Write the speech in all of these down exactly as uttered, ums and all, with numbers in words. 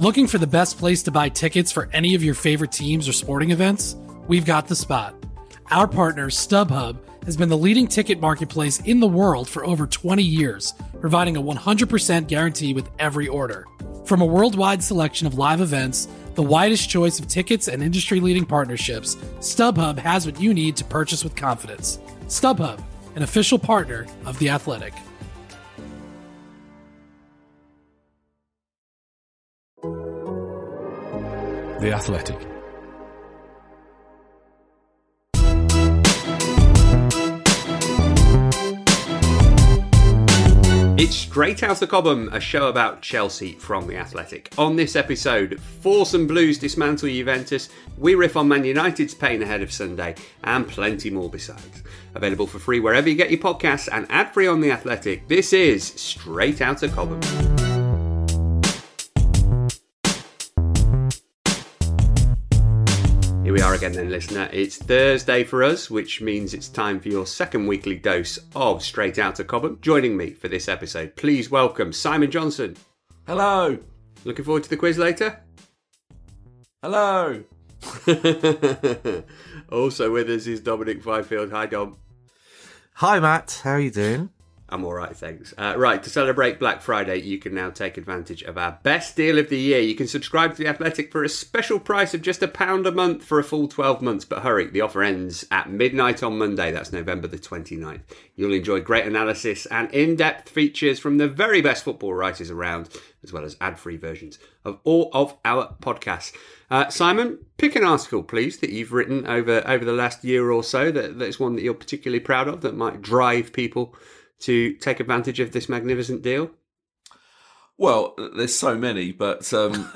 Looking for the best place to buy tickets for any of your favorite teams or sporting events? We've got the spot. Our partner, StubHub, has been the leading ticket marketplace in the world for over twenty years, providing a one hundred percent guarantee with every order. From a worldwide selection of live events, the widest choice of tickets and industry-leading partnerships, StubHub has what you need to purchase with confidence. StubHub, an official partner of The Athletic. The Athletic. It's Straight Outta Cobham, a show about Chelsea from The Athletic. On this episode, Foursome Blues dismantle Juventus, we riff on Man United's pain ahead of Sunday, and plenty more besides. Available for free wherever you get your podcasts and ad-free on The Athletic. This is Straight Outta Cobham. Here we are again then, listener. It's Thursday for us, which means it's time for your second weekly dose of Straight Outta Cobham. Joining me for this episode, please welcome Simon Johnson. Hello. Looking forward to the quiz later? Hello. Also with us is Dominic Fifield. Hi, Dom. Hi, Matt. How are you doing? I'm all right, thanks. Uh, right, to celebrate Black Friday, you can now take advantage of our best deal of the year. You can subscribe to The Athletic for a special price of just a pound a month for a full twelve months. But hurry, the offer ends at midnight on Monday. That's November the twenty-ninth. You'll enjoy great analysis and in-depth features from the very best football writers around, as well as ad-free versions of all of our podcasts. Uh, Simon, pick an article, please, that you've written over, over the last year or so that, that's one that you're particularly proud of, that might drive people to take advantage of this magnificent deal? Well, there's so many, but um,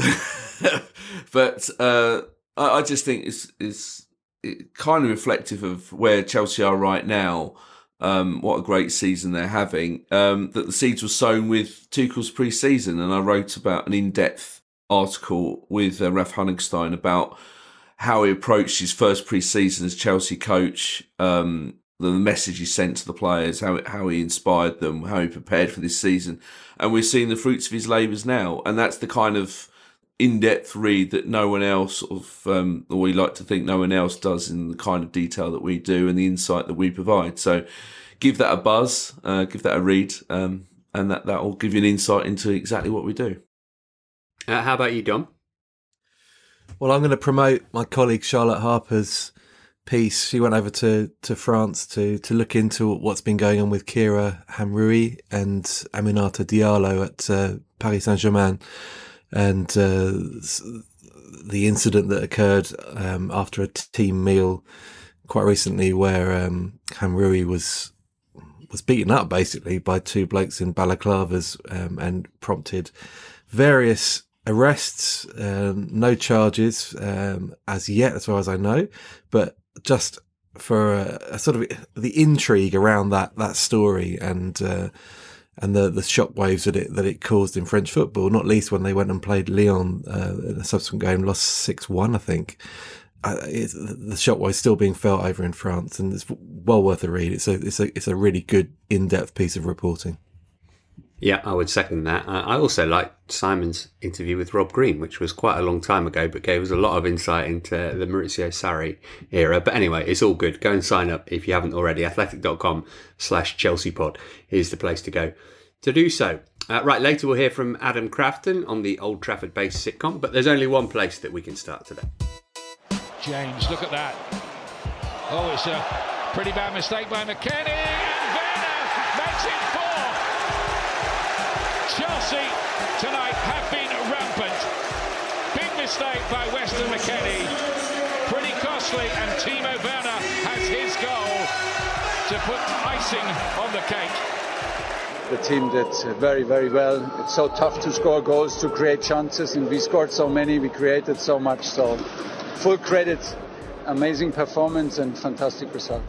but uh, I, I just think it's, it's kind of reflective of where Chelsea are right now. Um, what a great season they're having. Um, that the seeds were sown with Tuchel's pre-season, and I wrote about an in-depth article with uh, Ralph Honigstein about how he approached his first pre-season as Chelsea coach. Um, the message he sent to the players, how how he inspired them, how he prepared for this season. And we're seeing the fruits of his labours now. And that's the kind of in-depth read that no one else, sort of, um, or we like to think no one else does in the kind of detail that we do and the insight that we provide. So give that a buzz, uh, give that a read, um, and that, that will give you an insight into exactly what we do. Uh, how about you, Dom? Well, I'm going to promote my colleague Charlotte Harper's piece. She went over to, to France to, to look into what's been going on with Kira Hamroui and Aminata Diallo at uh, Paris Saint-Germain, and uh, the incident that occurred um, after a team meal quite recently, where um, Hamroui was was beaten up basically by two blokes in balaclavas um, and prompted various arrests, um, no charges um, as yet, as far as I know, but just for a, a sort of the intrigue around that that story and uh, and the the shockwaves that it that it caused in French football, not least when they went and played Lyon uh, in a subsequent game, lost six one, I think. Uh, it's, the shockwaves still being felt over in France, and it's well worth a read. It's a it's a it's a really good in-depth piece of reporting. Yeah, I would second that. Uh, I also liked Simon's interview with Rob Green, which was quite a long time ago, but gave us a lot of insight into the Maurizio Sarri era. But anyway, it's all good. Go and sign up if you haven't already. athletic.com slash Chelsea pod is the place to go to do so. Uh, right, later we'll hear from Adam Crafton on the Old Trafford-based sitcom, but there's only one place that we can start today. James, look at that. Oh, it's a pretty bad mistake by McKennie, and Werner makes it four. Chelsea tonight have been rampant. Big mistake by Weston McKennie. Pretty costly, and Timo Werner has his goal to put icing on the cake. The team did very, very well. It's so tough to score goals, to create chances, and we scored so many, we created so much. So full credit, amazing performance and fantastic result.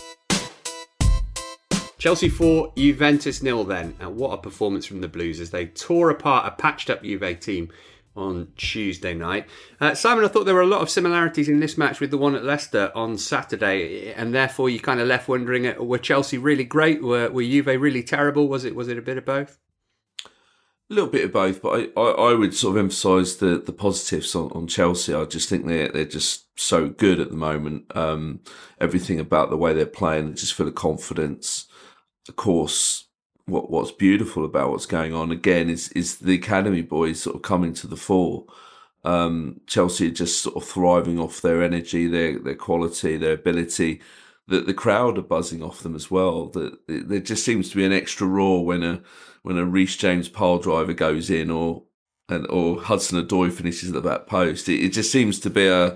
Chelsea four, Juventus nil then. And what a performance from the Blues as they tore apart a patched-up Juve team on Tuesday night. Uh, Simon, I thought there were a lot of similarities in this match with the one at Leicester on Saturday, and therefore you kind of left wondering, were Chelsea really great? Were, were Juve really terrible? Was it was it a bit of both? A little bit of both, but I, I, I would sort of emphasise the, the positives on, on Chelsea. I just think they're, they're just so good at the moment. Um, everything about the way they're playing, they're just full of confidence. Of course, what what's beautiful about what's going on, again, is, is the academy boys sort of coming to the fore. Um, Chelsea are just sort of thriving off their energy, their their quality, their ability. That the crowd are buzzing off them as well. That there just seems to be an extra roar when a when a Reece James pile driver goes in, or and or Hudson-Odoi finishes at the back post. It, it just seems to be a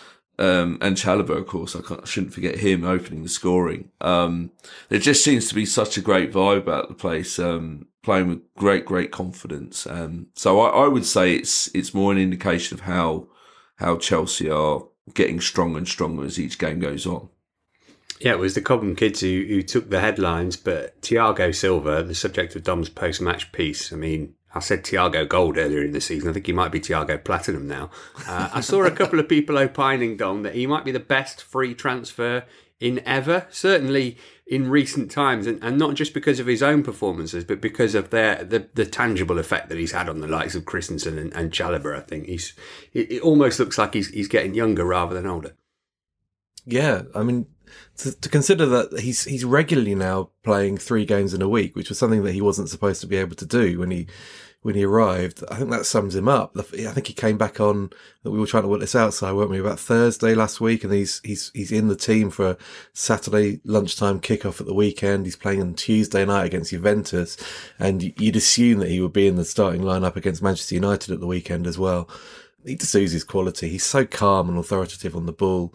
um, and Chalobah, of course. I, can't, I shouldn't forget him opening the scoring. Um, there just seems to be such a great vibe about the place. Um, playing with great, great confidence. Um, so I, I would say it's it's more an indication of how how Chelsea are getting stronger and stronger as each game goes on. Yeah, it was the Cobham kids who, who took the headlines, but Thiago Silva, the subject of Dom's post-match piece, I mean, I said Thiago Gold earlier in the season. I think he might be Thiago Platinum now. Uh, I saw a couple of people opining, Dom, that he might be the best free transfer in ever, certainly in recent times, and, and not just because of his own performances, but because of their the, the tangible effect that he's had on the likes of Christensen and, and Chalobah. I think he's it, it almost looks like he's he's getting younger rather than older. Yeah, I mean, to, to consider that he's he's regularly now playing three games in a week, which was something that he wasn't supposed to be able to do when he when he arrived. I think that sums him up. I think he came back on. We were trying to work this out, so weren't we, about Thursday last week, and he's he's he's in the team for a Saturday lunchtime kickoff at the weekend. He's playing on Tuesday night against Juventus, and you'd assume that he would be in the starting lineup against Manchester United at the weekend as well. He just oozes quality. He's so calm and authoritative on the ball.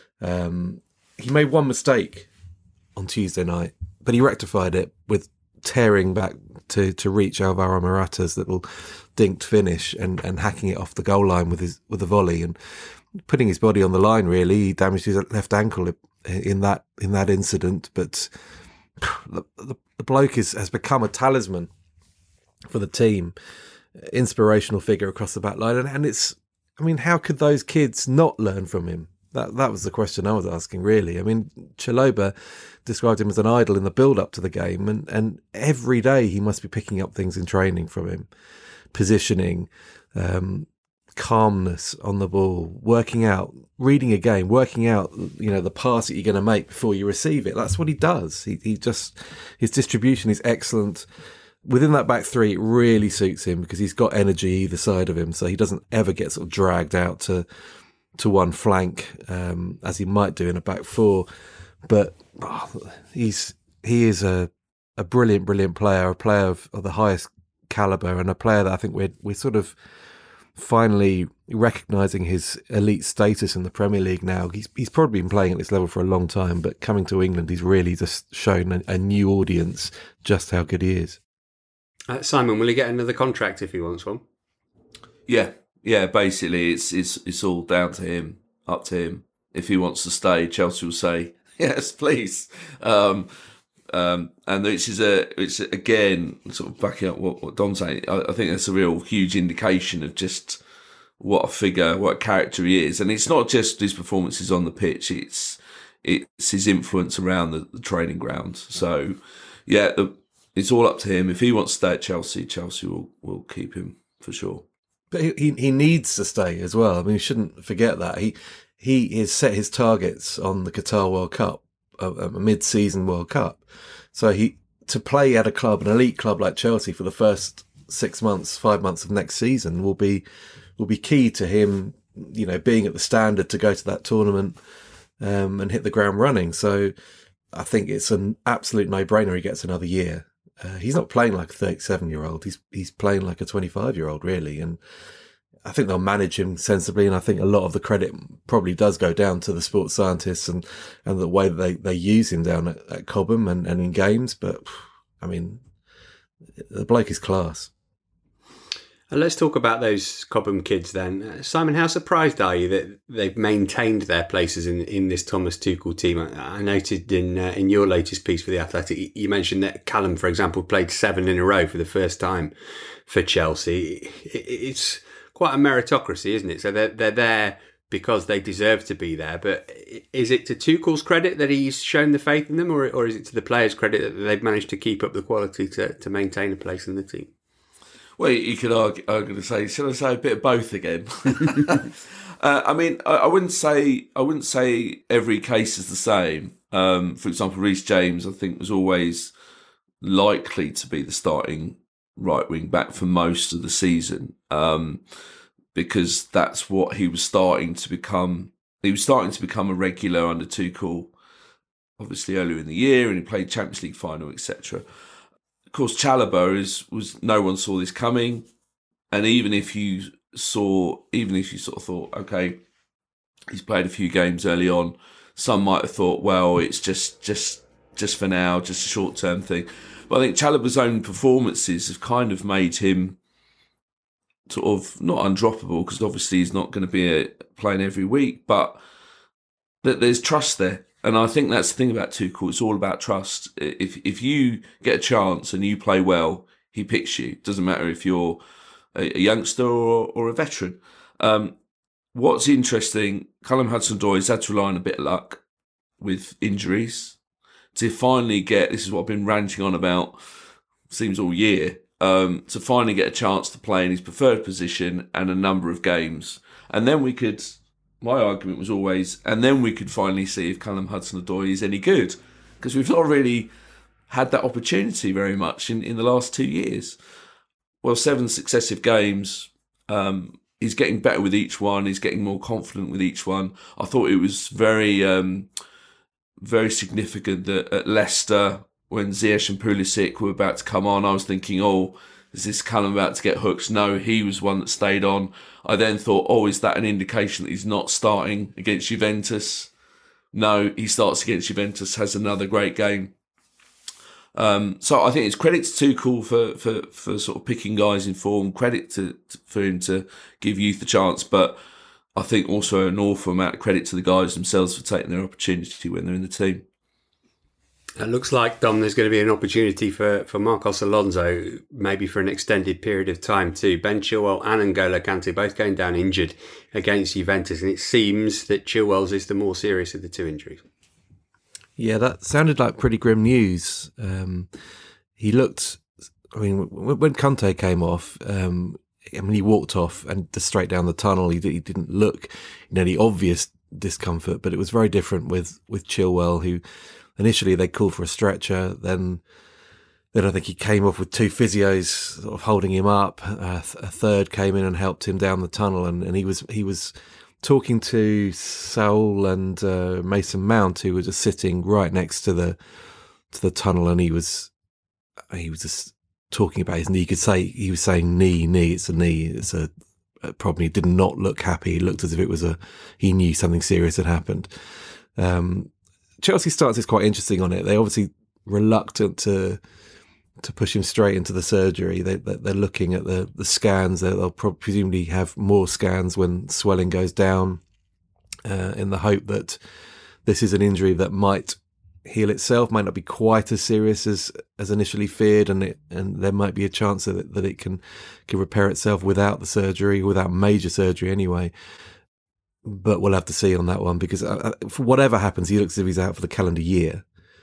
Um, he made one mistake on Tuesday night, but he rectified it with tearing back to, to reach Alvaro Morata's little dinked finish and, and hacking it off the goal line with his with a volley and putting his body on the line. Really, he damaged his left ankle in that in that incident. But the, the, the bloke is, has become a talisman for the team, inspirational figure across the back line, and, and it's. I mean, how could those kids not learn from him? That that was the question I was asking, really. I mean, Chalobah described him as an idol in the build-up to the game, and, and every day he must be picking up things in training from him. Positioning, um, calmness on the ball, working out, reading a game, working out, you know, the pass that you're going to make before you receive it. That's what he does. He he just, his distribution is excellent. Within that back three, it really suits him because he's got energy either side of him, so he doesn't ever get sort of dragged out to to one flank, um, as he might do in a back four. But oh, he's he is a, a brilliant, brilliant player, a player of, of the highest calibre, and a player that I think we're we're sort of finally recognising his elite status in the Premier League now. He's he's probably been playing at this level for a long time, but coming to England, he's really just shown a, a new audience just how good he is. Uh, Simon, will he get another contract if he wants one? Yeah. Yeah, basically, it's it's it's all down to him, up to him. If he wants to stay, Chelsea will say yes, please. Um, um, and which is a it's again sort of backing up what, what Dom's saying. I, I think that's a real huge indication of just what a figure, what a character he is. And it's not just his performances on the pitch; it's it's his influence around the, the training ground. So, yeah, the, it's all up to him. If he wants to stay at Chelsea, Chelsea will will keep him for sure. But he he needs to stay as well. I mean, you shouldn't forget that. He he has set his targets on the Qatar World Cup, a, a mid-season World Cup. So he to play at a club, an elite club like Chelsea for the first six months, five months of next season will be will be key to him, you know, being at the standard to go to that tournament um, and hit the ground running. So I think it's an absolute no-brainer he gets another year. Uh, he's not playing like a thirty-seven-year-old. He's he's playing like a twenty-five-year-old, really. And I think they'll manage him sensibly. And I think a lot of the credit probably does go down to the sports scientists and, and the way that they, they use him down at, at Cobham and, and in games. But, I mean, the bloke is class. And let's talk about those Cobham kids then. Uh, Simon, how surprised are you that they've maintained their places in, in this Thomas Tuchel team? I, I noted in uh, in your latest piece for The Athletic, you mentioned that Callum, for example, played seven in a row for the first time for Chelsea. It, it's quite a meritocracy, isn't it? So they're, they're there because they deserve to be there. But is it to Tuchel's credit that he's shown the faith in them, or, or is it to the players' credit that they've managed to keep up the quality to, to maintain a place in the team? Well, you could argue, argue to say, shall I say a bit of both again? uh, I mean, I, I wouldn't say I wouldn't say every case is the same. Um, for example, Reece James, I think, was always likely to be the starting right wing back for most of the season, um, because that's what he was starting to become. He was starting to become a regular under Tuchel, obviously earlier in the year, and he played Champions League final, et cetera. Of course, Chalobah is was no one saw this coming, and even if you saw, even if you sort of thought, okay, he's played a few games early on, some might have thought, well, it's just just just for now, just a short term thing. But I think Chalobah's own performances have kind of made him sort of not undroppable, because obviously he's not going to be a, playing every week, but that there's trust there. And I think that's the thing about Tuchel. It's all about trust. If if you get a chance and you play well, he picks you. It doesn't matter if you're a, a youngster or, or a veteran. Um, what's interesting, Callum Hudson-Odoi has had to rely on a bit of luck with injuries to finally get, this is what I've been ranting on about, seems all year, um, to finally get a chance to play in his preferred position and a number of games. And then we could... My argument was always, and then we could finally see if Callum Hudson-Odoi is any good, because we've not really had that opportunity very much in, in the last two years. Well, seven successive games, um, he's getting better with each one, he's getting more confident with each one. I thought it was very, um, very significant that at Leicester, when Ziyech and Pulisic were about to come on, I was thinking, oh, is this Callum about to get hooked? No, he was one that stayed on. I then thought, oh, is that an indication that he's not starting against Juventus? No, he starts against Juventus, has another great game. Um, so I think it's credit to Tuchel for, for, for sort of picking guys in form, credit to, to for him to give youth a chance, but I think also an awful amount of credit to the guys themselves for taking their opportunity when they're in the team. It looks like, Dom, there's going to be an opportunity for, for Marcos Alonso, maybe for an extended period of time too. Ben Chilwell and N'Golo Kante both going down injured against Juventus, and it seems that Chilwell's is the more serious of the two injuries. Yeah, that sounded like pretty grim news. Um, he looked, I mean, when Kante came off, um, I mean, he walked off and just straight down the tunnel. He, he didn't look in any obvious discomfort, but it was very different with, with Chilwell, who... Initially, they called for a stretcher. Then, then I think he came off with two physios sort of holding him up. Uh, a third came in and helped him down the tunnel, and, and he was he was talking to Saul and uh, Mason Mount, who were just sitting right next to the to the tunnel, and he was he was just talking about his knee. You could say he was saying knee, knee. It's a knee. It's a probably did not look happy. He looked as if it was a he knew something serious had happened. Um, Chelsea stance is quite interesting on it. They're obviously reluctant to to push him straight into the surgery. They, they're looking at the, the scans. They'll probably presumably have more scans when swelling goes down, uh, in the hope that this is an injury that might heal itself, might not be quite as serious as, as initially feared, and it and there might be a chance that it, that it can can repair itself without the surgery, without major surgery anyway. But we'll have to see on that one, because uh, for whatever happens, he looks as if he's out for the calendar year.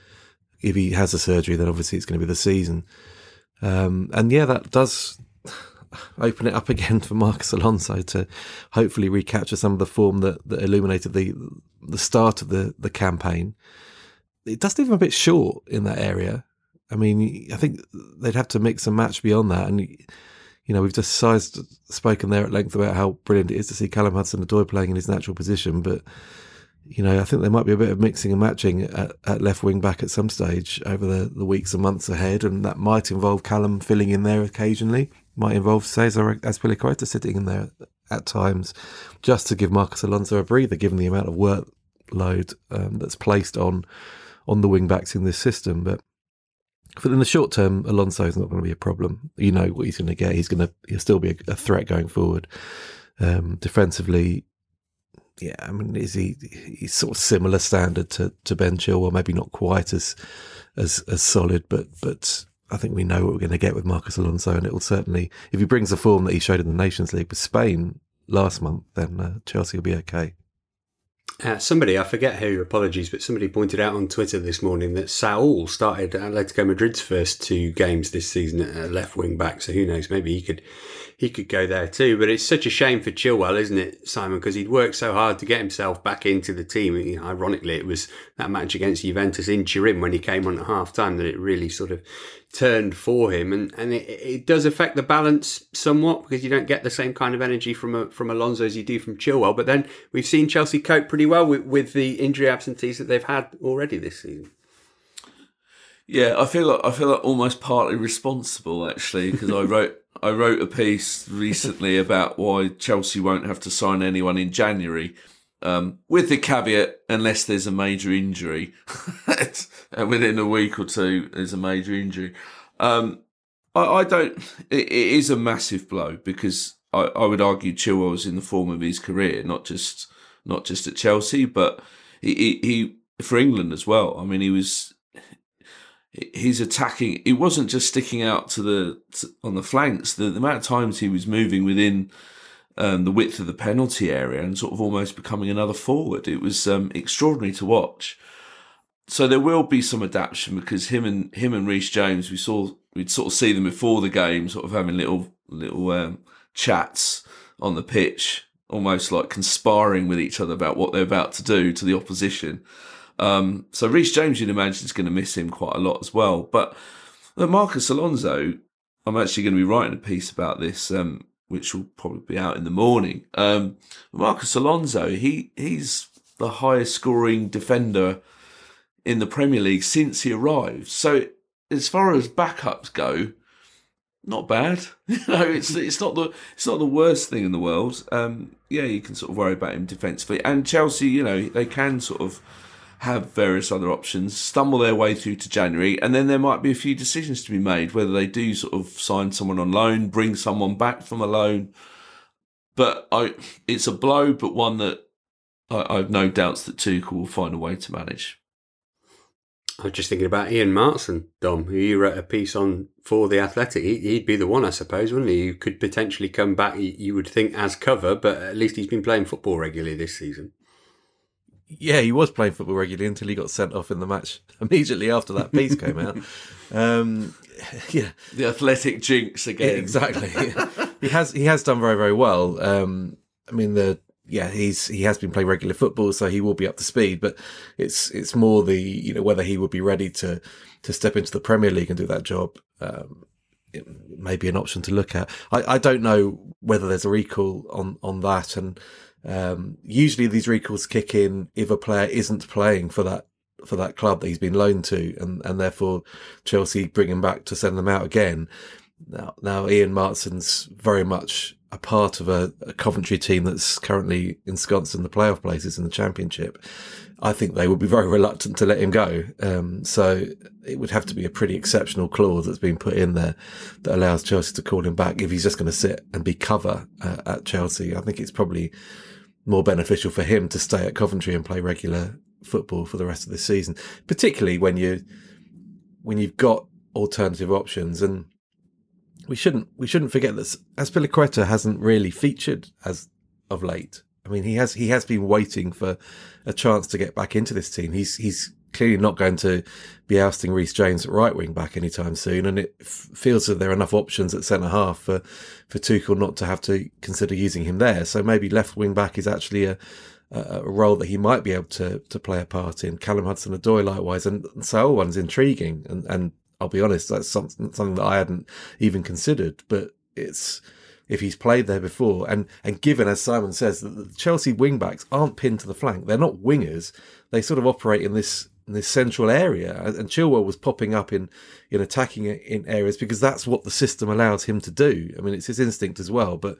If he has a surgery, then obviously it's going to be the season. Um, and yeah, that does open it up again for Marcos Alonso to hopefully recapture some of the form that, that illuminated the the start of the, the campaign. It does leave him a bit short in that area. I mean, I think they'd have to mix and match beyond that. And you know, we've just sized, spoken there at length about how brilliant it is to see Callum Hudson-Odoi playing in his natural position. But, you know, I think there might be a bit of mixing and matching at, at left wing back at some stage over the, the weeks and months ahead. And that might involve Callum filling in there occasionally. Might involve Cesar Azpilicueta sitting in there at times, just to give Marcos Alonso a breather, given the amount of workload um, that's placed on, on the wing backs in this system. But But in the short term, Alonso is not going to be a problem. You know what he's going to get. He's going to he'll still be a, a threat going forward. Um, defensively, yeah, I mean, is he? He's sort of similar standard to, to Ben Chilwell, maybe not quite as as as solid, but but I think we know what we're going to get with Marcos Alonso, and it will certainly, if he brings the form that he showed in the Nations League with Spain last month, then uh, Chelsea will be okay. Uh, somebody, I forget who, apologies, but somebody pointed out on Twitter this morning that Saul started Atletico Madrid's first two games this season at left wing back. So who knows? Maybe he could he could go there too. But it's such a shame for Chilwell, isn't it, Simon? Because he'd worked so hard to get himself back into the team. You know, ironically, it was that match against Juventus in Turin when he came on at half time that it really sort of turned for him, and and it, it does affect the balance somewhat because you don't get the same kind of energy from a, from Alonso as you do from Chilwell. But then we've seen Chelsea cope pretty well with, with the injury absentees that they've had already this season. Yeah, I feel like I feel like almost partly responsible actually, because I wrote I wrote a piece recently about why Chelsea won't have to sign anyone in January. Um, with the caveat, unless there's a major injury, and within a week or two, there's a major injury. Um, I, I don't. It, it is a massive blow because I, I would argue Chilwell was in the form of his career, not just not just at Chelsea, but he, he, he for England as well. I mean, he was he's attacking. He wasn't just sticking out to the to, on the flanks. The, the amount of times he was moving within Um, the width of the penalty area and sort of almost becoming another forward. It was um, extraordinary to watch. So there will be some adaptation because him and him and Reece James, we saw we'd sort of see them before the game, sort of having little little um, chats on the pitch, almost like conspiring with each other about what they're about to do to the opposition. Um, so Reece James, you'd imagine, is going to miss him quite a lot as well. But uh, Marcos Alonso, I'm actually going to be writing a piece about this. Um, which will probably be out in the morning. Um, Marcos Alonso, he he's the highest scoring defender in the Premier League since he arrived. So as far as backups go, not bad. You know, it's it's not the it's not the worst thing in the world. Um, yeah, you can sort of worry about him defensively. And Chelsea, you know, they can sort of have various other options, stumble their way through to January, and then there might be a few decisions to be made, whether they do sort of sign someone on loan, bring someone back from a loan. But I, it's a blow, but one that I, I have no doubts that Tuchel will find a way to manage. I was just thinking about Ian Martson, Dom, who you wrote a piece on for The Athletic. He, he'd be the one, I suppose, wouldn't he? You could potentially come back, you would think, as cover, but at least he's been playing football regularly this season. Yeah, he was playing football regularly until he got sent off in the match immediately after that piece came out. Um, yeah, the Athletic jinx again. Yeah, exactly. he has he has done very very well. Um, I mean, the yeah he's he has been playing regular football, so he will be up to speed. But it's it's more the you know whether he would be ready to to step into the Premier League and do that job. Um, it may be an option to look at. I, I don't know whether there's a recall on on that and. Um, usually these recalls kick in if a player isn't playing for that for that club that he's been loaned to, and, and therefore Chelsea bring him back to send them out again. Now, now Ian Martson's very much a part of a, a Coventry team that's currently ensconced in the playoff places in the Championship. I think they would be very reluctant to let him go. Um, so it would have to be a pretty exceptional clause that's been put in there that allows Chelsea to call him back if he's just going to sit and be cover uh, at Chelsea. I think it's probably more beneficial for him to stay at Coventry and play regular football for the rest of the season, particularly when you when you've got alternative options. And we shouldn't we shouldn't forget that Azpilicueta hasn't really featured as of late. I mean, he has he has been waiting for a chance to get back into this team. He's he's clearly not going to be ousting Reece James at right wing back anytime soon, and it f- feels that there are enough options at centre half for for Tuchel not to have to consider using him there. So maybe left wing back is actually a a role that he might be able to to play a part in. Callum Hudson-Odoi likewise, and Saul one's intriguing, and and I'll be honest, that's something something that I hadn't even considered, but it's. If he's played there before, and, and given, as Simon says, that the Chelsea wing-backs aren't pinned to the flank, they're not wingers, they sort of operate in this in this central area, and Chilwell was popping up in, in attacking in areas because that's what the system allows him to do. I mean, it's his instinct as well, but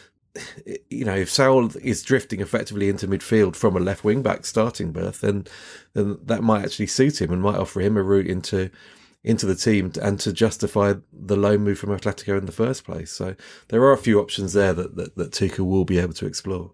you know, if Saul is drifting effectively into midfield from a left wing-back starting berth, then, then that might actually suit him and might offer him a route into into the team and to justify the loan move from Atletico in the first place. So there are a few options there that, that, that Tuchel will be able to explore.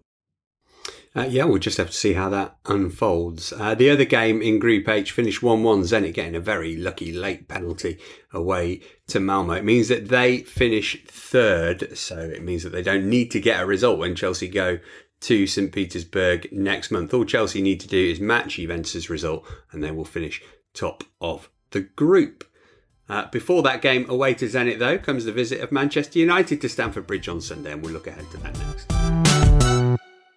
Uh, yeah, we'll just have to see how that unfolds. Uh, the other game in Group H finished one one, Zenit getting a very lucky late penalty away to Malmo. It means that they finish third, so it means that they don't need to get a result when Chelsea go to Saint Petersburg next month. All Chelsea need to do is match Juventus' result and they will finish top of the group. Uh, before that game away to Zenit, though, comes the visit of Manchester United to Stamford Bridge on Sunday, and we'll look ahead to that next.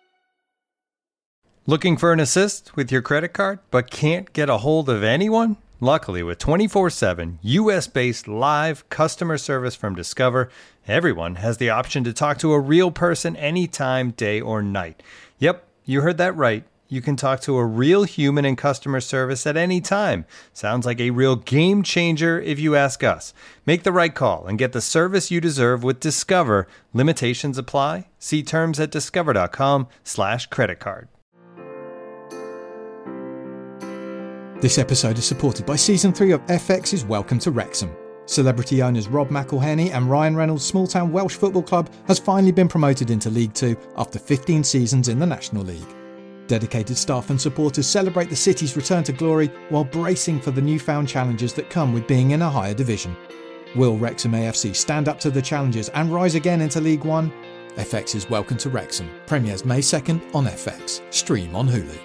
Looking for an assist with your credit card, but can't get a hold of anyone? Luckily, with twenty-four seven U S-based live customer service from Discover, everyone has the option to talk to a real person anytime, day or night. Yep, you heard that right. You can talk to a real human in customer service at any time. Sounds like a real game changer if you ask us. Make the right call and get the service you deserve with Discover. Limitations apply. See terms at discover.com slash credit card. This episode is supported by Season three of F X's Welcome to Wrexham. Celebrity owners Rob McElhenney and Ryan Reynolds' small-town Welsh football club has finally been promoted into League Two after fifteen seasons in the National League. Dedicated staff and supporters celebrate the city's return to glory while bracing for the newfound challenges that come with being in a higher division. Will Wrexham A F C stand up to the challenges and rise again into League One? F X's Welcome to Wrexham premieres May second on F X. Stream on Hulu.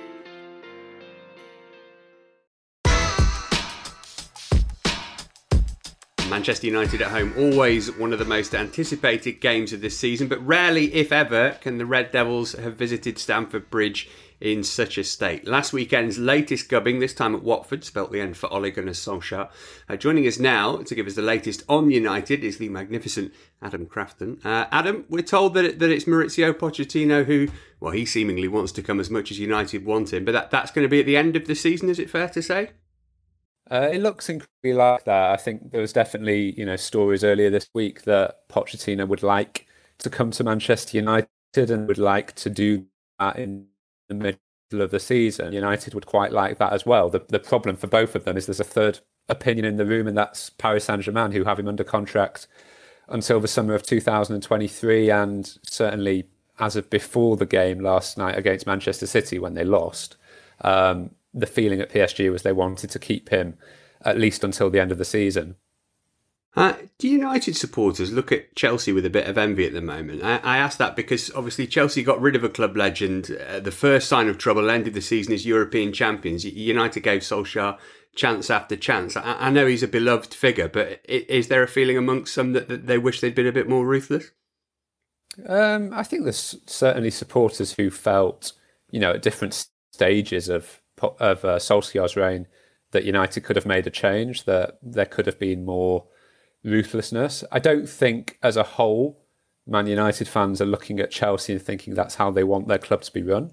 Manchester United at home, always one of the most anticipated games of this season, but rarely, if ever, can the Red Devils have visited Stamford Bridge in such a state. Last weekend's latest gubbing, this time at Watford, spelt the end for Ole Gunnar Solskjaer. Uh, joining us now to give us the latest on United is the magnificent Adam Crafton. Uh, Adam, we're told that, it, that it's Maurizio Pochettino who, well, he seemingly wants to come as much as United want him, but that, that's going to be at the end of the season, is it fair to say? Uh, it looks incredibly like that. I think there was definitely, you know, stories earlier this week that Pochettino would like to come to Manchester United and would like to do that in the middle of the season. United would quite like that as well. The the problem for both of them is there's a third opinion in the room, and that's Paris Saint-Germain, who have him under contract until the summer of two thousand twenty-three, and certainly as of before the game last night against Manchester City when they lost. Um, the feeling at P S G was they wanted to keep him at least until the end of the season. Uh, do United supporters look at Chelsea with a bit of envy at the moment? I, I ask that because obviously Chelsea got rid of a club legend. Uh, the first sign of trouble, ended the season as European champions. United gave Solskjaer chance after chance. I, I know he's a beloved figure, but is there a feeling amongst some that, that they wish they'd been a bit more ruthless? Um, I think there's certainly supporters who felt, you know, at different stages of of uh, Solskjaer's reign that United could have made a change, that there could have been more ruthlessness. I don't think as a whole Man United fans are looking at Chelsea and thinking that's how they want their club to be run.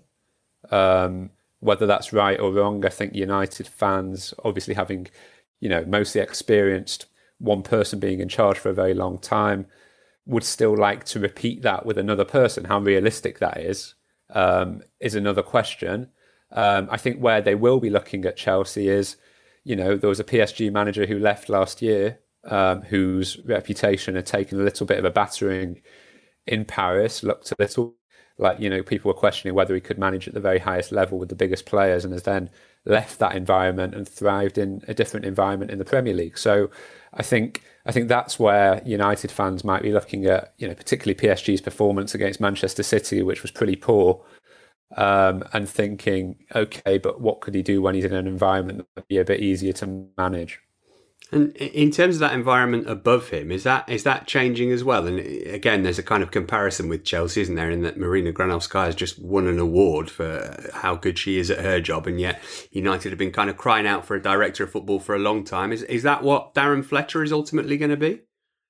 Um, whether that's right or wrong, I think United fans, obviously having, you know, mostly experienced one person being in charge for a very long time, would still like to repeat that with another person. How realistic that is, um, is another question. Um, I think where they will be looking at Chelsea is, you know, there was a P S G manager who left last year, um, whose reputation had taken a little bit of a battering in Paris, looked a little like, you know, people were questioning whether he could manage at the very highest level with the biggest players, and has then left that environment and thrived in a different environment in the Premier League. So I think I think that's where United fans might be looking at, you know, particularly P S G's performance against Manchester City, which was pretty poor. Um, and thinking, okay, but what could he do when he's in an environment that would be a bit easier to manage? And in terms of that environment above him, is that is that changing as well? And again, there's a kind of comparison with Chelsea, isn't there, in that Marina Granovskaya has just won an award for how good she is at her job, and yet United have been kind of crying out for a director of football for a long time. Is is that what Darren Fletcher is ultimately going to be?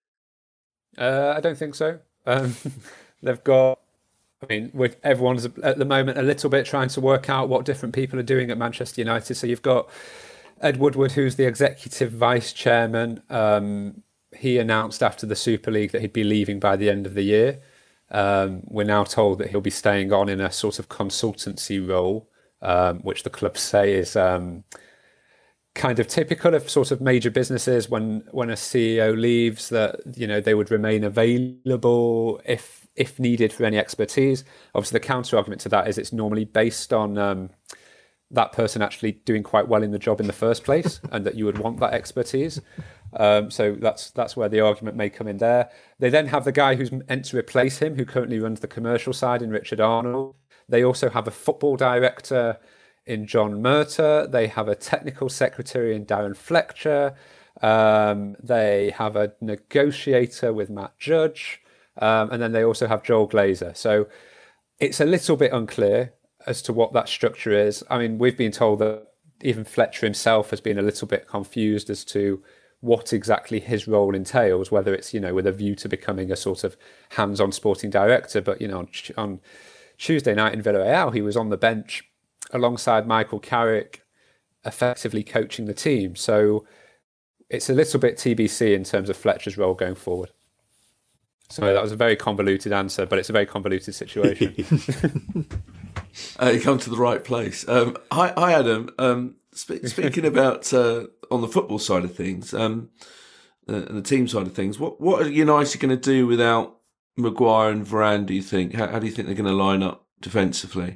Uh, I don't think so. Um, they've got... I mean, with everyone's at the moment a little bit trying to work out what different people are doing at Manchester United. So you've got Ed Woodward, who's the executive vice chairman. Um, he announced after the Super League that he'd be leaving by the end of the year. Um, we're now told that he'll be staying on in a sort of consultancy role, um, which the clubs say is um, kind of typical of sort of major businesses. When when a C E O leaves, that, you know, they would remain available if. if needed for any expertise. Obviously, the counter argument to that is it's normally based on um, that person actually doing quite well in the job in the first place, and that you would want that expertise. Um, so that's that's where the argument may come in there. They then have the guy who's meant to replace him, who currently runs the commercial side, in Richard Arnold. They also have a football director in John Murtagh. They have a technical secretary in Darren Fletcher. Um, they have a negotiator with Matt Judge. Um, and then they also have Joel Glazer. So it's a little bit unclear as to what that structure is. I mean, we've been told that even Fletcher himself has been a little bit confused as to what exactly his role entails, whether it's, you know, with a view to becoming a sort of hands-on sporting director. But, you know, on, on Tuesday night in Villarreal, he was on the bench alongside Michael Carrick, effectively coaching the team. So it's a little bit T B C in terms of Fletcher's role going forward. So that was a very convoluted answer, but it's a very convoluted situation. uh, you come to the right place. Um, hi, hi, Adam. Um, sp- speaking about uh, on the football side of things, um, uh, and the team side of things, what what are United going to do without Maguire and Varane? Do you think? How, how do you think they're going to line up defensively?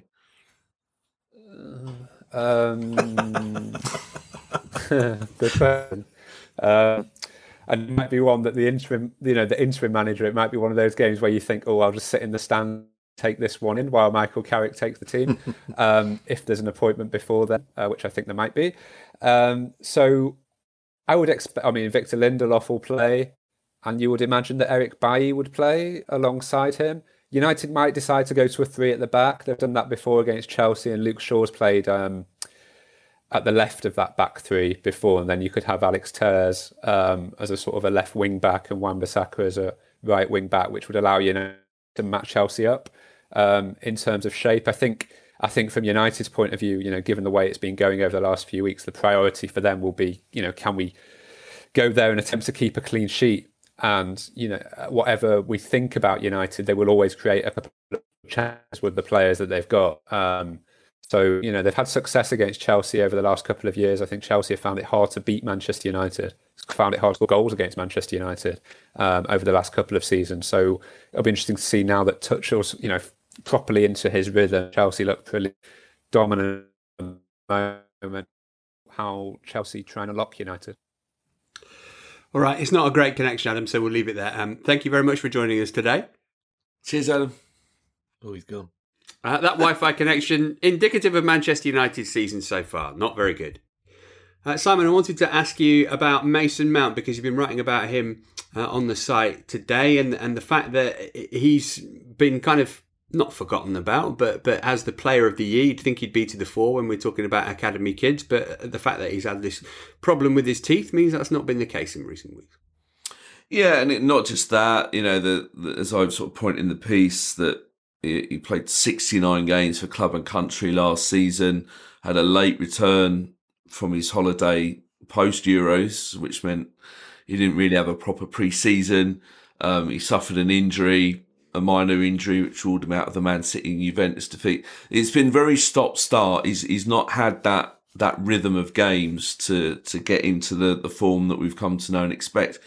Um, good question. Uh, and it might be one that the interim, you know, the interim manager. It might be one of those games where you think, "Oh, I'll just sit in the stand, take this one in while Michael Carrick takes the team." um, if there's an appointment before then, uh, which I think there might be. Um, so I would expect. I mean, Victor Lindelof will play, and you would imagine that Eric Bailly would play alongside him. United might decide to go to a three at the back. They've done that before against Chelsea, and Luke Shaw's played um, at the left of that back three before, and then you could have Alex Telles um, as a sort of a left wing back and Wan-Bissaka as a right wing back, which would allow you know, to match Chelsea up um, in terms of shape. I think I think from United's point of view, you know, given the way it's been going over the last few weeks, the priority for them will be, you know, can we go there and attempt to keep a clean sheet? And, you know, whatever we think about United, they will always create a couple of chances with the players that they've got. Um, so, you know, they've had success against Chelsea over the last couple of years. I think Chelsea have found it hard to beat Manchester United, found it hard to score goals against Manchester United um, over the last couple of seasons. So it'll be interesting to see now that Tuchel's, you know, properly into his rhythm. Chelsea look pretty dominant at the moment. How Chelsea try and unlock United. All right, it's not a great connection, Adam, so we'll leave it there. Um, thank you very much for joining us today. Cheers, Adam. Oh, he's gone. Uh, that Wi-Fi connection, indicative of Manchester United's season so far. Not very good. Uh, Simon, I wanted to ask you about Mason Mount, because you've been writing about him uh, on the site today, and and the fact that he's been kind of not forgotten about, but but as the player of the year, you'd think he'd be to the fore when we're talking about academy kids. But the fact that he's had this problem with his teeth means that's not been the case in recent weeks. Yeah, and it, not just that, you know, the, the, as I've sort of pointed in the piece, that he, he played sixty-nine games for club and country last season, had a late return from his holiday post-Euros, which meant he didn't really have a proper pre-season. Um, he suffered an injury, a minor injury, which ruled him out of the Man City and Juventus defeat. It's been very stop-start. He's he's not had that that rhythm of games to to get into the, the form that we've come to know and expect.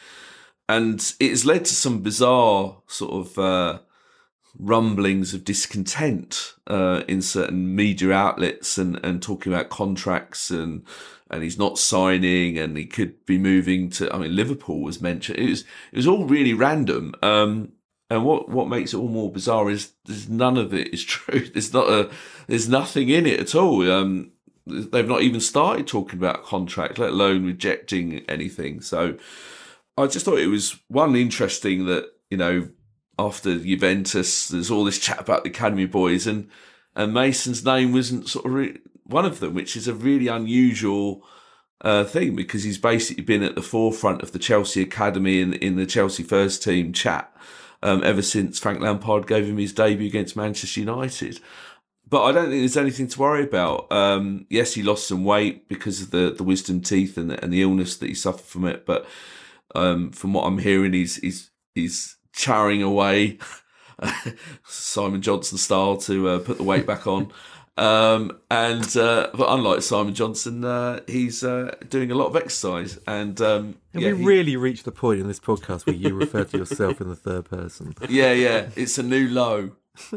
And it's led to some bizarre sort of uh, rumblings of discontent uh, in certain media outlets, and, and talking about contracts, and and he's not signing, and he could be moving to. I mean, Liverpool was mentioned. It was it was all really random. Um, And what, what makes it all more bizarre is there's none of it is true. There's not a, there's nothing in it at all. Um, they've not even started talking about a contract, let alone rejecting anything. So I just thought it was one interesting that, you know, after Juventus, there's all this chat about the academy boys, and and Mason's name wasn't sort of re- one of them, which is a really unusual uh, thing, because he's basically been at the forefront of the Chelsea academy in in the Chelsea first team chat. Um, ever since Frank Lampard gave him his debut against Manchester United. But I don't think there's anything to worry about. Um, yes, he lost some weight because of the, the wisdom teeth and the, and the illness that he suffered from it. But um, from what I'm hearing, he's he's, he's charring away, Simon Johnson style, to uh, put the weight back on. Um, and uh, but unlike Simon Johnson, uh, he's uh, doing a lot of exercise. And um, have yeah, we he, really reached the point in this podcast where you refer to yourself in the third person? Yeah, yeah, it's a new low.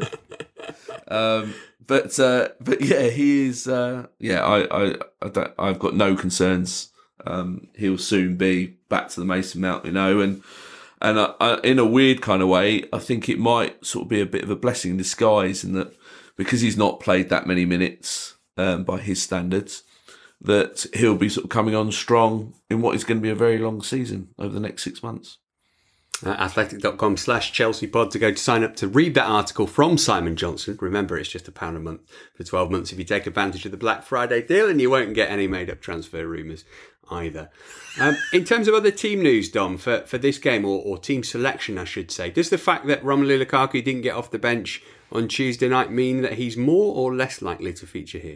um, but uh, but yeah, he is. Uh, yeah, I I, I don't, I've got no concerns um, he'll soon be back to the Mason Mount, you know, and and I, I, in a weird kind of way, I think it might sort of be a bit of a blessing in disguise in that because he's not played that many minutes um, by his standards, that he'll be sort of coming on strong in what is going to be a very long season over the next six months. Uh, athletic.com slash Chelsea pod to go to sign up to read that article from Simon Johnson. Remember, it's just a pound a month for twelve months if you take advantage of the Black Friday deal, and you won't get any made-up transfer rumours either. Um, in terms of other team news, Dom, for, for this game, or, or team selection, I should say, does the fact that Romelu Lukaku didn't get off the bench on Tuesday night mean that he's more or less likely to feature here?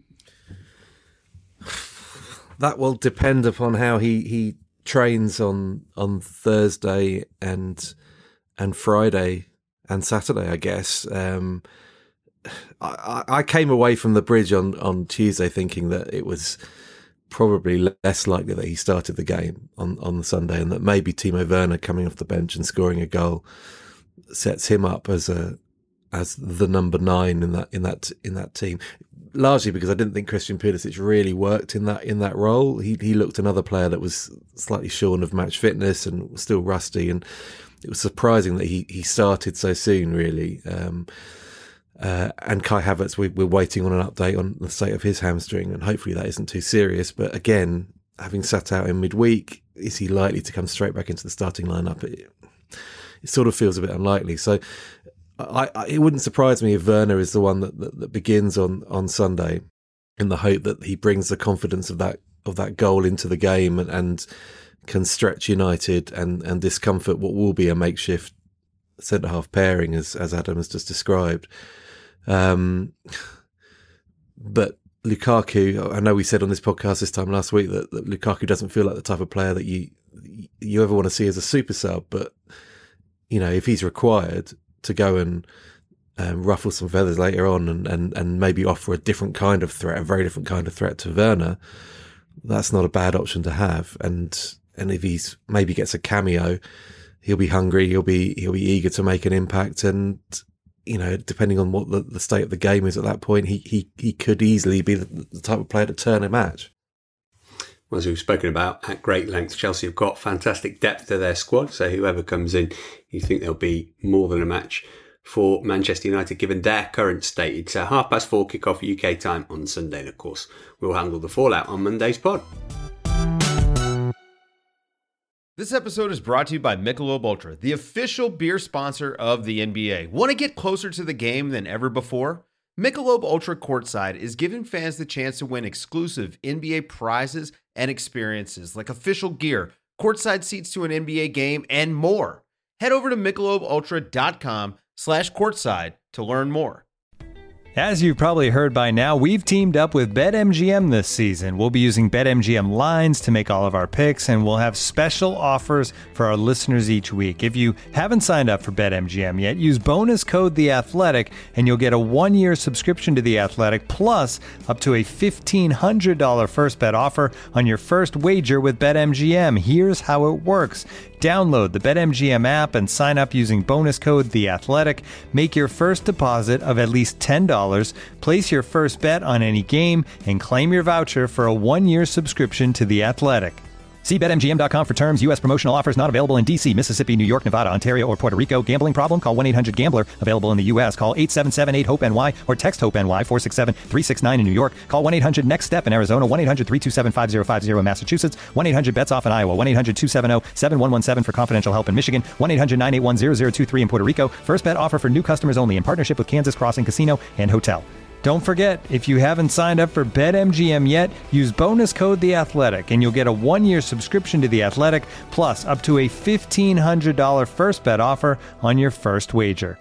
That will depend upon how he... he trains on on Thursday and and Friday and Saturday, I guess. Um, I, I came away from the bridge on, on Tuesday thinking that it was probably less likely that he started the game on, on the Sunday, and that maybe Timo Werner coming off the bench and scoring a goal sets him up as a as the number nine in that in that in that team. Largely because I didn't think Christian Pulisic really worked in that in that role. He he looked another player that was slightly shorn of match fitness and was still rusty, and it was surprising that he, he started so soon, really. Um, uh, and Kai Havertz, we, we're waiting on an update on the state of his hamstring, and hopefully that isn't too serious. But again, having sat out in midweek, is he likely to come straight back into the starting lineup? It, it sort of feels a bit unlikely. So I, I, it wouldn't surprise me if Werner is the one that, that, that begins on, on Sunday, in the hope that he brings the confidence of that of that goal into the game and, and can stretch United and, and discomfort what will be a makeshift centre half pairing, as as Adam has just described. Um, but Lukaku, I know we said on this podcast this time last week that, that Lukaku doesn't feel like the type of player that you you ever want to see as a super sub, but you know, if he's required to go and um, ruffle some feathers later on and, and, and maybe offer a different kind of threat, a very different kind of threat to Werner, that's not a bad option to have. And and if he's maybe gets a cameo, he'll be hungry, he'll be he'll be eager to make an impact, and you know, depending on what the, the state of the game is at that point, he he he could easily be the, the type of player to turn a match. Well, as we've spoken about at great length, Chelsea have got fantastic depth to their squad, so whoever comes in, you think there'll be more than a match for Manchester United given their current state. It's a half past four kickoff U K time on Sunday, and of course we'll handle the fallout on Monday's pod. This episode is brought to you by Michelob Ultra, the official beer sponsor of the N B A. Want to get closer to the game than ever before? Michelob Ultra Courtside is giving fans the chance to win exclusive N B A prizes and experiences like official gear, courtside seats to an N B A game, and more. Head over to michelobultra.com slash courtside to learn more. As you've probably heard by now, we've teamed up with BetMGM this season. We'll be using BetMGM lines to make all of our picks, and we'll have special offers for our listeners each week. If you haven't signed up for BetMGM yet, use bonus code The Athletic, and you'll get a one-year subscription to The Athletic, plus up to a fifteen hundred dollars first bet offer on your first wager with BetMGM. Here's how it works. Download the BetMGM app and sign up using bonus code The Athletic. Make your first deposit of at least ten dollars. Place your first bet on any game and claim your voucher for a one-year subscription to The Athletic. See Bet M G M dot com for terms. U S promotional offers not available in D C, Mississippi, New York, Nevada, Ontario, or Puerto Rico. Gambling problem? Call one eight hundred gambler. Available in the U S. Call eight seven seven eight hope N Y or text HOPE-NY four six seven three six nine in New York. Call one eight hundred next step in Arizona. one eight hundred three two seven five zero five zero in Massachusetts. one eight hundred bets off in Iowa. one eight hundred two seven zero seven one one seven for confidential help in Michigan. one eight hundred nine eight one zero zero two three in Puerto Rico. First bet offer for new customers only in partnership with Kansas Crossing Casino and Hotel. Don't forget, if you haven't signed up for BetMGM yet, use bonus code The Athletic, and you'll get a one-year subscription to The Athletic, plus up to a fifteen hundred dollars first bet offer on your first wager.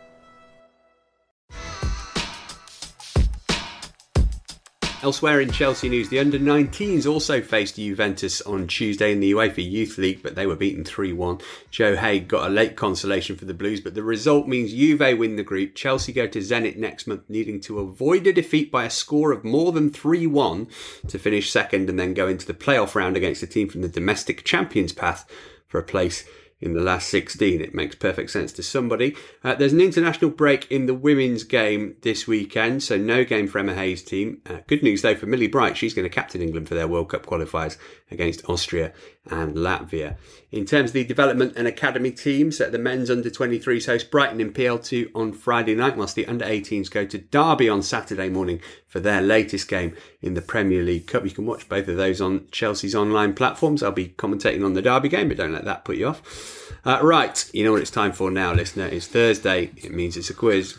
Elsewhere in Chelsea news, the under nineteens also faced Juventus on Tuesday in the UEFA Youth League, but they were beaten three one. Joe Haig got a late consolation for the Blues, but the result means Juve win the group. Chelsea go to Zenit next month, needing to avoid a defeat by a score of more than three one to finish second and then go into the playoff round against a team from the domestic champions path for a place in the last sixteen. It makes perfect sense to somebody. Uh, there's an international break in the women's game this weekend, so no game for Emma Hayes' team. Uh, good news, though, for Millie Bright. She's going to captain England for their World Cup qualifiers against Austria and Latvia. In terms of the development and academy teams, uh, the men's under twenty-threes host Brighton in P L two on Friday night, whilst the under eighteens go to Derby on Saturday morning for their latest game in the Premier League Cup. You can watch both of those on Chelsea's online platforms. I'll be commentating on the Derby game, but don't let that put you off. Uh, right, you know what it's time for now, listener. It's Thursday. It means it's a quiz.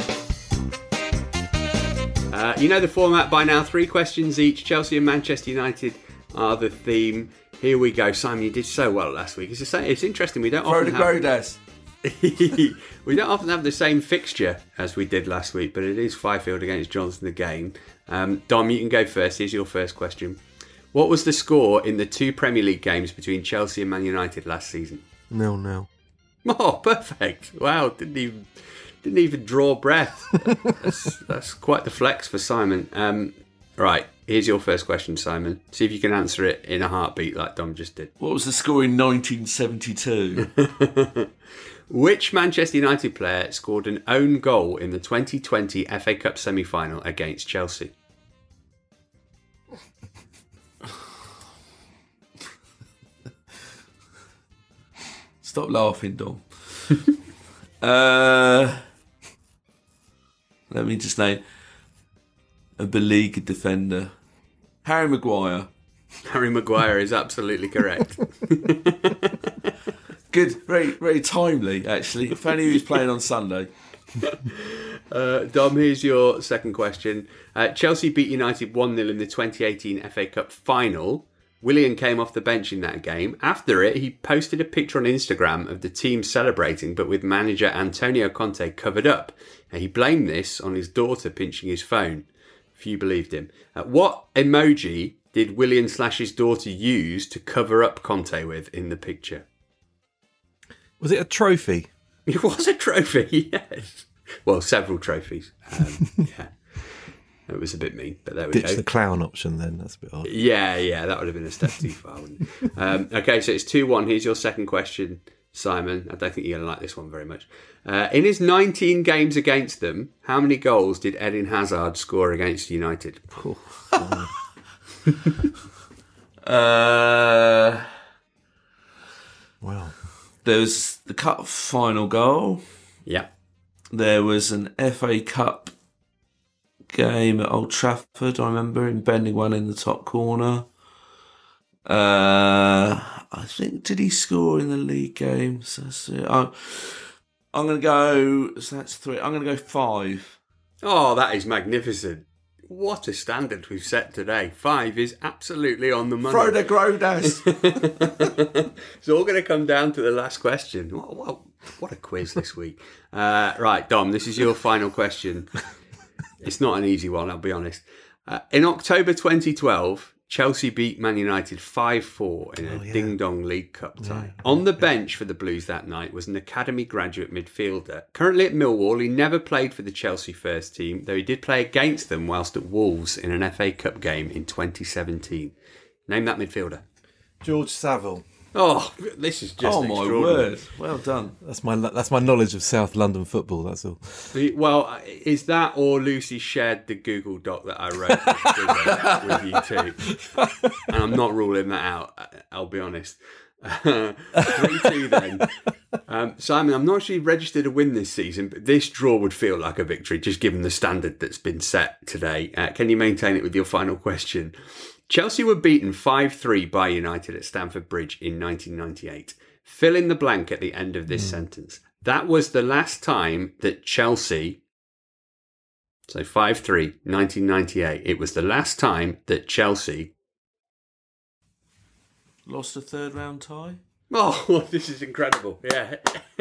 Uh, you know the format by now. Three questions each. Chelsea and Manchester United are the theme. Here we go. Simon, you did so well last week. It's, a, it's interesting. We don't Throw often the have... Grodas. we don't often have the same fixture as we did last week, but it is Fifield against Johnson again. Um, Dom, you can go first. Here's your first question. What was the score in the two Premier League games between Chelsea and Man United last season? Nil nil. Oh, perfect! Wow, didn't even didn't even draw breath. that's, that's quite the flex for Simon. Um, right, here's your first question, Simon. See if you can answer it in a heartbeat like Dom just did. What was the score in nineteen seventy-two? Which Manchester United player scored an own goal in the twenty twenty F A Cup semi-final against Chelsea? Stop laughing, Dom. uh, let me just name a beleaguered defender. Harry Maguire. Harry Maguire is absolutely correct. Good, very, very timely, actually. If only he was playing on Sunday. Uh, Dom, here's your second question. Uh, Chelsea beat United one nil in the twenty eighteen F A Cup final. Willian came off the bench in that game. After it, he posted a picture on Instagram of the team celebrating, but with manager Antonio Conte covered up. And he blamed this on his daughter pinching his phone. Few believed him. Uh, what emoji did Willian slash his daughter use to cover up Conte with in the picture? Was it a trophy? It was a trophy, yes. Well, several trophies. Um, yeah. It was a bit mean, but there we Ditch go. the clown option then, that's a bit odd. Yeah, yeah, that would have been a step too far, wouldn't it? Um, okay, so it's two one. Here's your second question, Simon. I don't think you're going to like this one very much. Uh, in his nineteen games against them, how many goals did Eden Hazard score against United? uh, wow. There was the cup final goal. Yeah. There was an F A Cup game at Old Trafford, I remember him bending one in the top corner. Uh, I think, did he score in the league game? So, so, I'm, I'm going to go, so that's three, I'm going to go five. Oh, that is magnificent. What a standard we've set today. Five is absolutely on the money. Throw the Grodas. It's all going to come down to the last question. What, what, what a quiz this week. Uh, right, Dom, this is your final question. It's not an easy one, I'll be honest. Uh, in October twenty twelve, Chelsea beat Man United five four in a oh, yeah. ding-dong League Cup tie. Yeah, On the yeah. bench for the Blues that night was an academy graduate midfielder. Currently at Millwall, he never played for the Chelsea first team, though he did play against them whilst at Wolves in an F A Cup game in twenty seventeen. Name that midfielder. George Saville. Oh, this is just oh my word! Well done. That's my that's my knowledge of South London football. That's all. Well, is that or Lucy shared the Google Doc that I wrote with you too? And I'm not ruling that out. I'll be honest. three two then. Um, Simon, I'm not sure you've registered a win this season, but this draw would feel like a victory, just given the standard that's been set today. Uh, can you maintain it with your final question? Chelsea were beaten five three by United at Stamford Bridge in nineteen ninety-eight. Fill in the blank at the end of this mm. sentence. That was the last time that Chelsea... So five three, nineteen ninety-eight. It was the last time that Chelsea... Lost a third round tie? Oh, this is incredible. Yeah.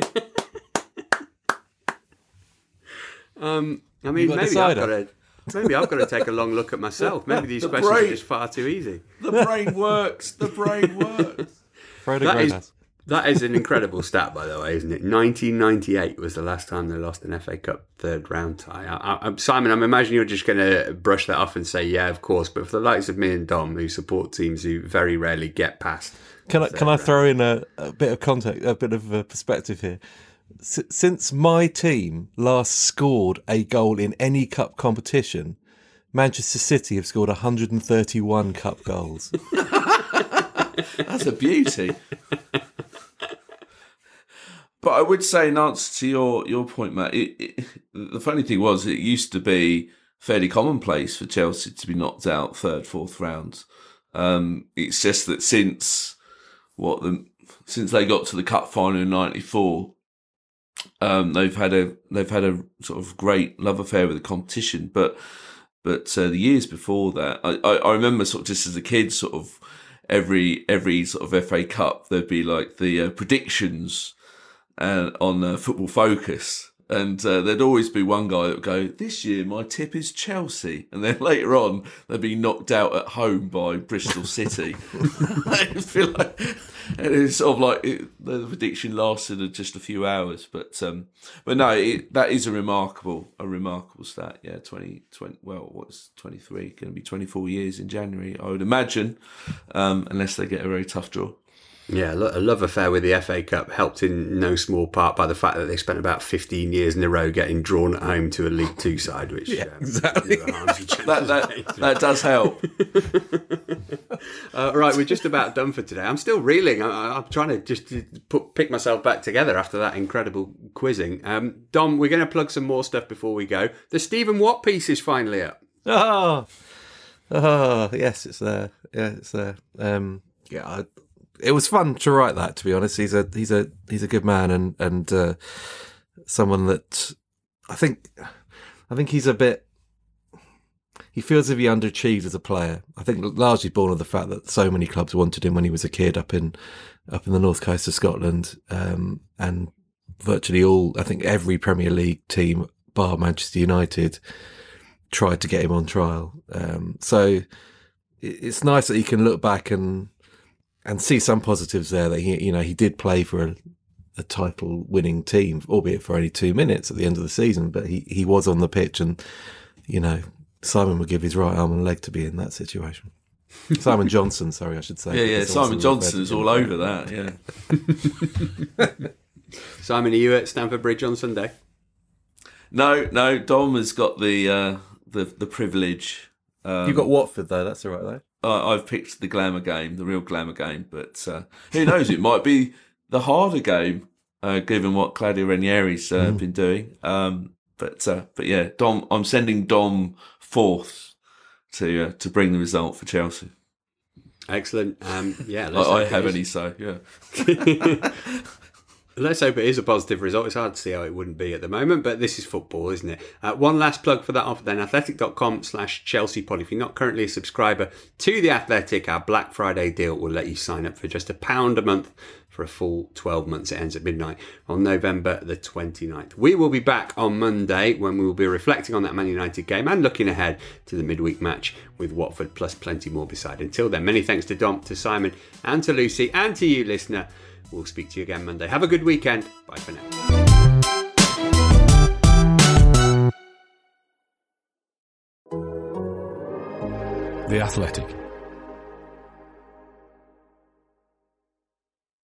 um, I mean, maybe I've got to... Maybe I've got to take a long look at myself. Maybe these the questions brain, are just far too easy. The brain works. The brain works. That is, That is an incredible stat, by the way, isn't it? nineteen ninety-eight was the last time they lost an F A Cup third round tie. I, I, Simon, I'm imagining you're just going to brush that off and say, yeah, of course. But for the likes of me and Dom, who support teams who very rarely get past... Can I, can I throw in a, a bit of context, a bit of a perspective here? S- since my team last scored a goal in any cup competition, Manchester City have scored one hundred thirty-one cup goals. That's a beauty. But I would say, in answer to your, your point, Matt, it, it, the funny thing was it used to be fairly commonplace for Chelsea to be knocked out third, fourth rounds. Um, it's just that since what the since they got to the cup final in ninety-four, um, they've had a they've had a sort of great love affair with the competition. But but uh, the years before that, I, I, I remember sort of just as a kid, sort of every every sort of F A Cup, there'd be like the uh, predictions. And on uh, Football Focus, and uh, there'd always be one guy that would go, "This year my tip is Chelsea," and then later on they'd be knocked out at home by Bristol City. I feel like, and it's sort of like it, the prediction lasted just a few hours, but um, but no, it, that is a remarkable a remarkable stat. Yeah, twenty, twenty well, what's twenty-three? Going to be twenty-four years in January, I would imagine, um, unless they get a very tough draw. Yeah, a love affair with the F A Cup helped in no small part by the fact that they spent about fifteen years in a row getting drawn at home to a League Two side, which yeah, um, exactly. that, that, that does help. uh, right, we're just about done for today. I'm still reeling. I, I'm trying to just put, pick myself back together after that incredible quizzing. Um, Dom, we're going to plug some more stuff before we go. The Stephen Watt piece is finally up. Oh, oh yes, it's there. Yeah, it's there. Um, yeah, I, it was fun to write that. To be honest, he's a he's a he's a good man and and uh, someone that I think I think he's a bit. He feels as if he underachieved as a player. I think largely born of the fact that so many clubs wanted him when he was a kid up in up in the north coast of Scotland, um, and virtually all, I think every Premier League team, bar Manchester United, tried to get him on trial. Um, so it's nice that he can look back and and see some positives there. That he, you know, he did play for a, a title-winning team, albeit for only two minutes at the end of the season. But he, he was on the pitch, and you know, Simon would give his right arm and leg to be in that situation. Simon Johnson, sorry, I should say. Yeah, yeah. Simon Johnson is all over that. Yeah. Simon, are you at Stamford Bridge on Sunday? No, no. Dom has got the uh, the the privilege. Um, you got Watford though. That's all right though. I, I've picked the glamour game, the real glamour game. But uh, who knows? It might be the harder game, uh, given what Claudio Ranieri's uh, mm. been doing. Um, but uh, but yeah, Dom. I'm sending Dom forth to uh, to bring the result for Chelsea. Excellent. Um, yeah, I, I have any so. Yeah. Let's hope it is a positive result. It's hard to see how it wouldn't be at the moment, but this is football, isn't it? Uh, one last plug for that offer then, athletic.com slash Chelsea pod. If you're not currently a subscriber to The Athletic, our Black Friday deal will let you sign up for just a pound a month for a full twelve months. It ends at midnight on November the twenty-ninth. We will be back on Monday when we will be reflecting on that Man United game and looking ahead to the midweek match with Watford, plus plenty more beside. Until then, many thanks to Dom, to Simon and to Lucy and to you, listener. We'll speak to you again Monday. Have a good weekend. Bye for now. The Athletic.